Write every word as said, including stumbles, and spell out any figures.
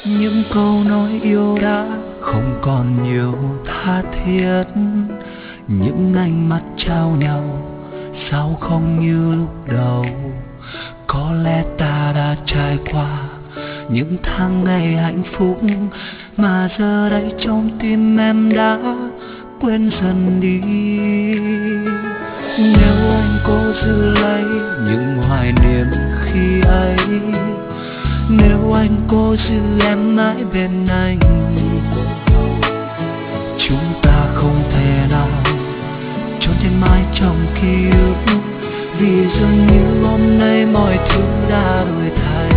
Những câu nói yêu đã không còn nhiều tha thiết, những ánh mắt trao nhau sao không như lúc đầu. Có lẽ ta đã trải qua những tháng ngày hạnh phúc, mà giờ đây trong tim em đã quên dần đi. Nếu anh cố giữ lấy những hoài niệm khi ấy, nếu anh cố giữ em mãi bên anh, chúng ta không thể nào trốn tránh mãi trong ký ức, vì dường như hôm nay mọi thứ đã đổi thay.